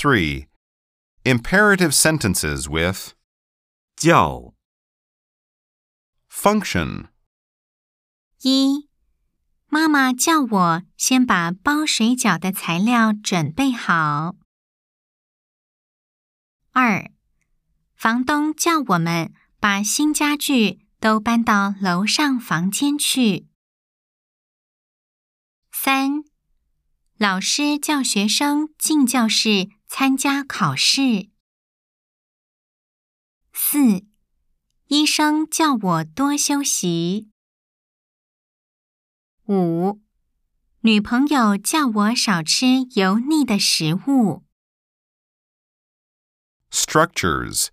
3. Imperative sentences with 叫 function. 1. 妈妈叫我先把包水饺的材料准备好。2. 房东叫我们把新家具都搬到楼上房间去。3. 老师叫学生进教室参加考试。4. 医生叫我多休息。5. 女朋友叫我少吃油腻的食物。 Structures.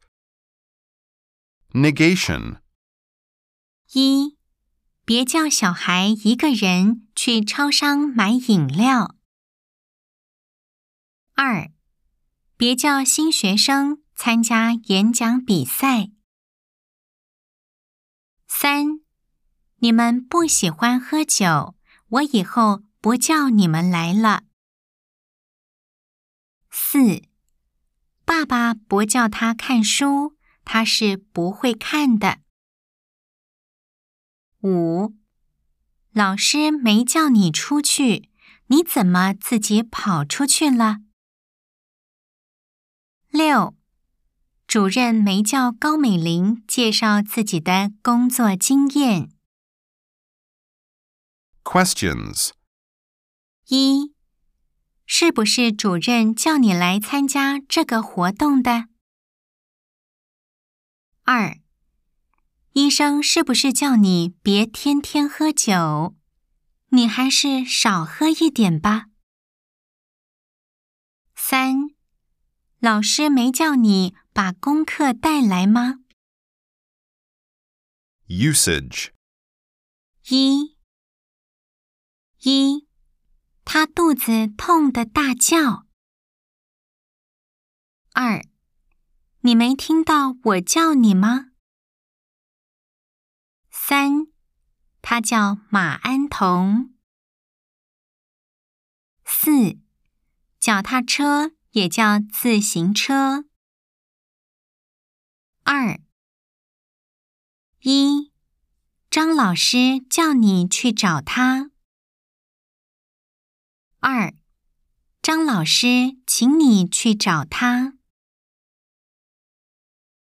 Negation. 1. 别叫小孩一个人去超商买饮料。2. 别叫新学生参加演讲比赛。3. 你们不喜欢喝酒，我以后不叫你们来了。4. 爸爸不叫他看书，他是不会看的。5. 老师没叫你出去，你怎么自己跑出去了？6. 主任没叫高美玲介绍自己的工作经验。 Questions. 1. 是不是主任叫你来参加这个活动的？ 2. 医生是不是叫你别天天喝酒？你还是少喝一点吧。3. 老师没叫你把功课带来吗？ Usage. 1. 他肚子痛得大叫。2. 你没听到我叫你吗？ 3. 他叫马安彤。4. 脚踏车也叫自行车。2. 1. 张老师叫你去找他。2. 张老师请你去找他。